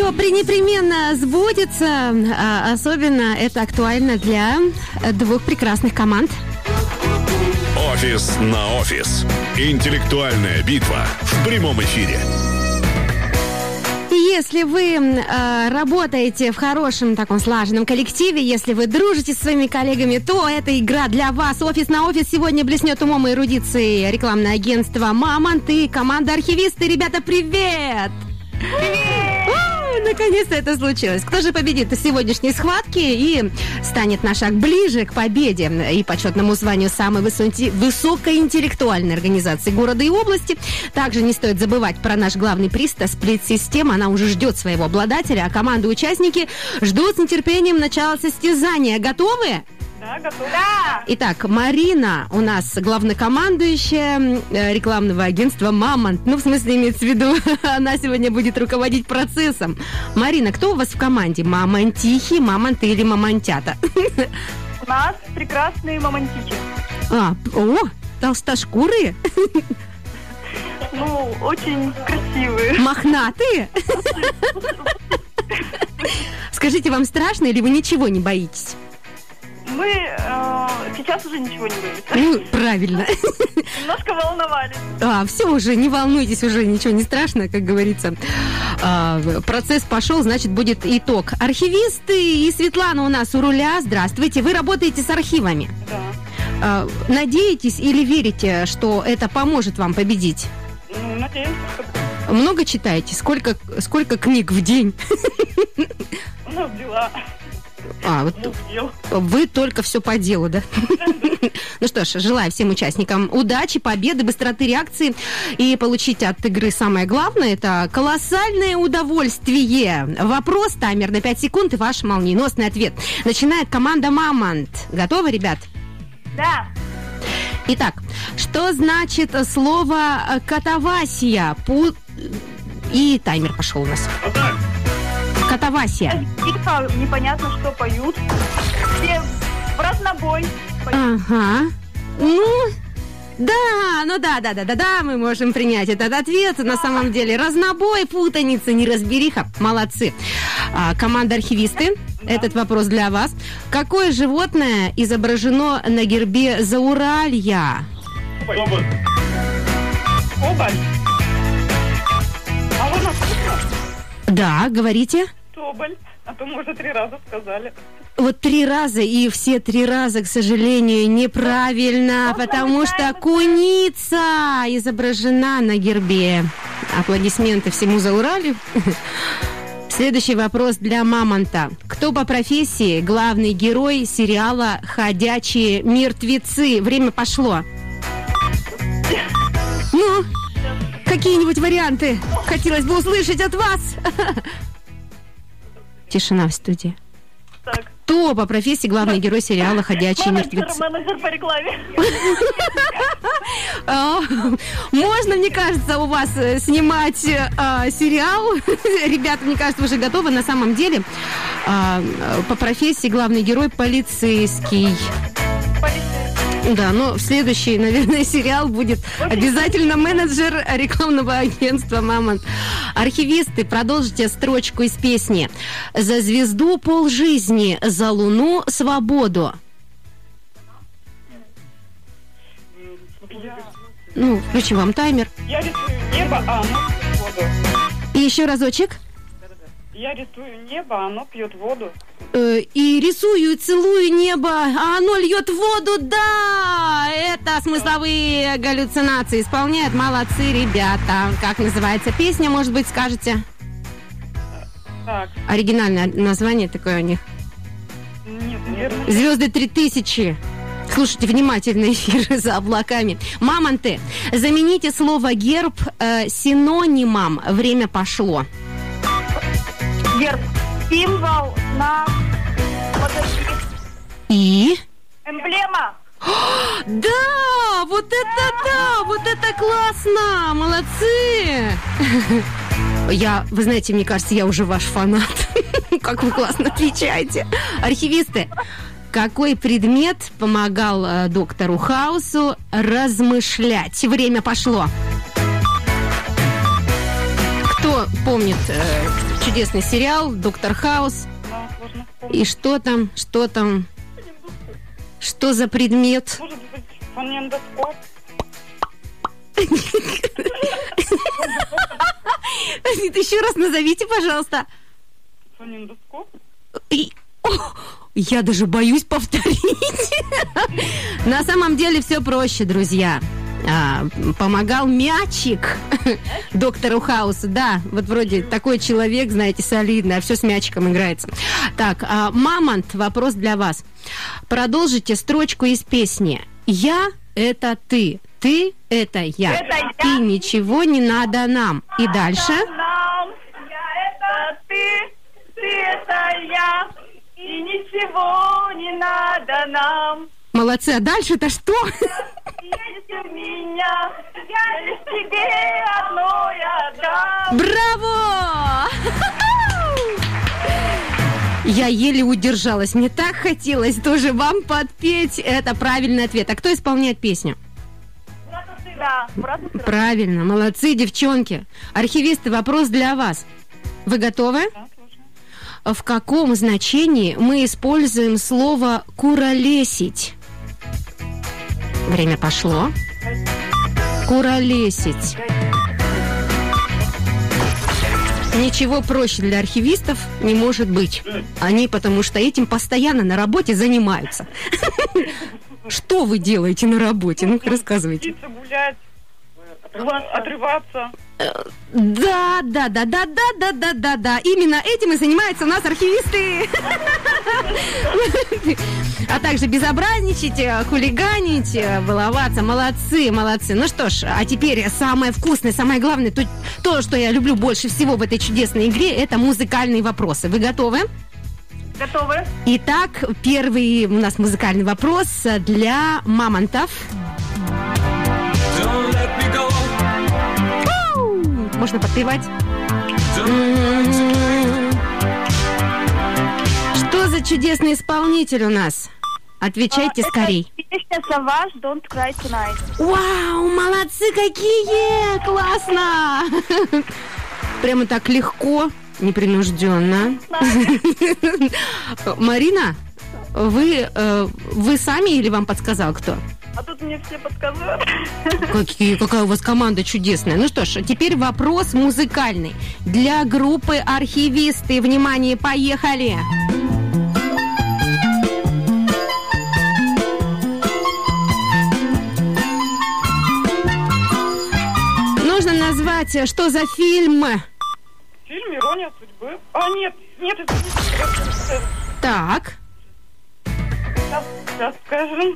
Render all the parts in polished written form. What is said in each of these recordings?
Все пренепременно сбудется. Особенно это актуально для двух прекрасных команд. Офис на офис. Интеллектуальная битва в прямом эфире. Если вы работаете в хорошем таком слаженном коллективе, если вы дружите со своими коллегами, то эта игра для вас. Офис на офис сегодня блеснет умом и эрудицией. Рекламное агентство «Мамонт» и команда «Архивисты». Ребята, привет! Наконец-то это случилось. Кто же победит в сегодняшней схватке и станет на шаг ближе к победе и почетному званию самой высокоинтеллектуальной организации города и области? Также не стоит забывать про наш главный приз «Сплит-система». Она уже ждет своего обладателя, а команды-участники ждут с нетерпением начала состязания. Готовы? Да, готова. Да. Итак, Марина у нас главнокомандующая рекламного агентства «Мамонт». Ну, в смысле, имеется в виду, она сегодня будет руководить процессом. Марина, кто у вас в команде? Мамонтихи, мамонты или мамонтята? У нас прекрасные мамонтичи. Толстошкурые? Ну, очень красивые. Мохнатые? Скажите, вам страшно или вы ничего не боитесь? Мы сейчас уже ничего не боимся. Ну, правильно. Немножко волновались. Все уже, не волнуйтесь, уже ничего не страшно, как говорится. Процесс пошел, значит, будет итог. Архивисты и Светлана у нас у руля. Здравствуйте. Вы работаете с архивами. Да. Надеетесь или верите, что это поможет вам победить? Ну, надеюсь. Много читаете? Сколько книг в день? Ну, дела. Вы только все по делу, да? Ну что ж, желаю всем участникам удачи, победы, быстроты реакции и получить от игры самое главное – это колоссальное удовольствие. Вопрос, таймер на 5 секунд и ваш молниеносный ответ. Начинает команда «Мамонт». Готовы, ребят? Да. Итак, что значит слово «катавасия»? И таймер пошел у нас. Катавасия. Тихо, непонятно, что поют. Все в разнобой поют. Ага. Да, мы можем принять этот ответ. На самом деле разнобой, путаница, неразбериха. Молодцы. Команда «Архивисты». Этот вопрос для вас. Какое животное изображено на гербе Зауралья? Соболь. А вы нас слышите? Да, говорите. Соболь. А то мы уже 3 раза сказали. Вот 3 раза, и все 3 раза, к сожалению, неправильно, потому что куница изображена на гербе. Аплодисменты всему Зауралью. Следующий вопрос для Мамонта. Кто по профессии главный герой сериала «Ходячие мертвецы»? Время пошло. Ну, какие-нибудь варианты хотелось бы услышать от вас. Тишина в студии. Так. Кто по профессии главный герой сериала «Ходячие мертвецы»? Менеджер по рекламе. Можно, мне кажется, у вас снимать сериал. Ребята, мне кажется, уже готовы. На самом деле, по профессии главный герой полицейский. Да, но следующий, наверное, сериал будет обязательно менеджер рекламного агентства «Мамонт». Архивисты, продолжите строчку из песни. «За звезду полжизни, за луну свободу». Ну, включим вам таймер. Я рисую небо, а оно пьет воду. И еще разочек. Я рисую небо, а оно пьет воду. И рисую, и целую небо, а оно льет воду. Да, это смысловые галлюцинации исполняют. Молодцы, ребята. Как называется песня, может быть, скажете? Так. Оригинальное название такое у них. Нет, наверное. «Звезды 3000». Слушайте внимательно эфиры «За облаками». Мамонты, замените слово «герб» синонимом. Время пошло. Герб. Символ, знак. И? Эмблема. Да, вот это классно, молодцы. Вы знаете, мне кажется, я уже ваш фанат. Как вы классно отвечаете. Архивисты, какой предмет помогал доктору Хаусу размышлять? Время пошло. Кто помнит Чудесный сериал «Доктор Хаус». Да, сложно вспомнить. И что там? Что за предмет? Может быть, фонендоскоп? Еще раз назовите, пожалуйста. Фонендоскоп? Я даже боюсь повторить. На самом деле все проще, друзья. Помогал мячик доктору Хаусу. Да, вот вроде такой человек, знаете, солидный, а все с мячиком играется. Так, Мамонт, вопрос для вас. Продолжите строчку из песни. Я – это ты, ты – это я. И ничего не надо нам. И дальше. Нам, я это ты это я. И ничего не надо нам. Молодцы, а дальше-то что? Если меня, я лишь тебе одной отдам. Браво! Я еле удержалась. Мне так хотелось тоже вам подпеть. Это правильный ответ. А кто исполняет песню? Да, брат и сестра. Правильно, молодцы, девчонки. Архивисты, вопрос для вас. Вы готовы? Да, слушаю. В каком значении мы используем слово «куролесить»? Время пошло. Куролесить. Ничего проще для архивистов не может быть. Они потому что этим постоянно на работе занимаются. Что вы делаете на работе? Ну-ка, рассказывайте. Птица гулять, отрываться. Да. Именно этим и занимаются у нас архивисты. А также безобразничать, хулиганить, баловаться. Молодцы. Ну что ж, а теперь самое вкусное, самое главное, то, что я люблю больше всего в этой чудесной игре, это музыкальные вопросы. Вы готовы? Готовы? Итак, первый у нас музыкальный вопрос для мамонтов. Можно подпевать. Что за чудесный исполнитель у нас? Отвечайте скорей. Песня «Savage, Don't Cry Tonight». Вау, молодцы какие! Классно! Прямо так легко, непринужденно. Марина, вы сами или вам подсказал кто? А тут мне все подсказывают. Какая у вас команда чудесная. Ну что ж, теперь вопрос музыкальный. Для группы «Архивисты». Внимание, поехали! Нужно назвать, что за фильм? Фильм «Ирония судьбы». А, нет, извините. Так. Сейчас скажем.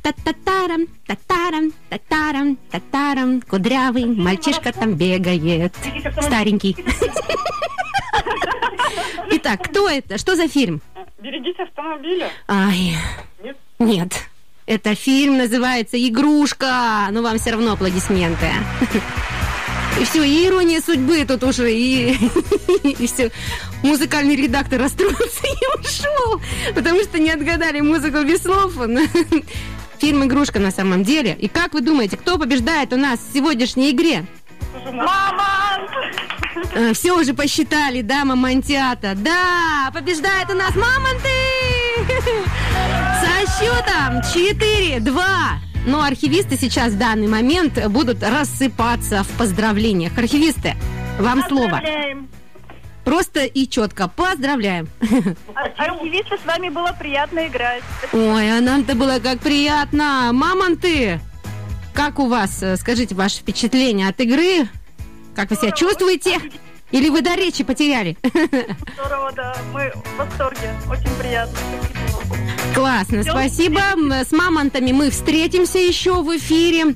Татарам, кудрявый мальчишка там бегает, старенький. Итак, кто это? Что за фильм? «Берегите автомобиля». Ай, нет. Это фильм называется «Игрушка». Но вам все равно аплодисменты. И все, и ирония судьбы тут уже, и все. Музыкальный редактор расстроился и ушел, потому что не отгадали музыку без слов. Фильм «Игрушка» на самом деле. И как вы думаете, кто побеждает у нас в сегодняшней игре? Мамонт! Все уже посчитали, да, мамонтята? Да, побеждает у нас мамонты! Со счетом 4-2. Но архивисты сейчас в данный момент будут рассыпаться в поздравлениях. Архивисты, вам слово. Просто и четко. Поздравляем. Архивисты, с вами было приятно играть. Ой, а нам-то было как приятно. Мамонты, как у вас, скажите, ваше впечатление от игры? Как вы себя чувствуете? Или вы до речи потеряли? Здорово, да. Мы в восторге. Очень приятно. Классно, спасибо. С мамонтами мы встретимся еще в эфире.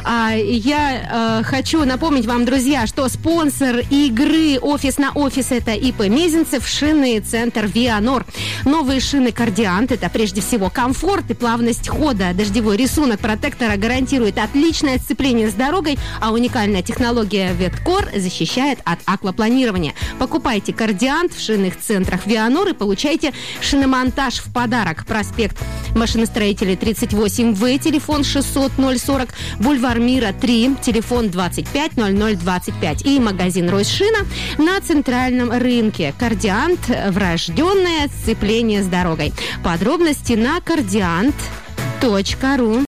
Я хочу напомнить вам, друзья, что спонсор игры «Офис на офис» — это ИП Мезенцев, шинный центр «Вианор». Новые шины «Кардиант» — это прежде всего комфорт и плавность хода. Дождевой рисунок протектора гарантирует отличное сцепление с дорогой, а уникальная технология «Веткор» защищает от аквапланирования. Покупайте «Кардиант» в шинных центрах «Вианор» и получайте шиномонтаж в подарок. подарок. Проспект Машиностроителей 38В, телефон 600-040, бульвар Мира 3, телефон 25-00-25. И магазин «Ройс-Шина» на центральном рынке. Кордиант, врожденное сцепление с дорогой. Подробности на кордиант.ру.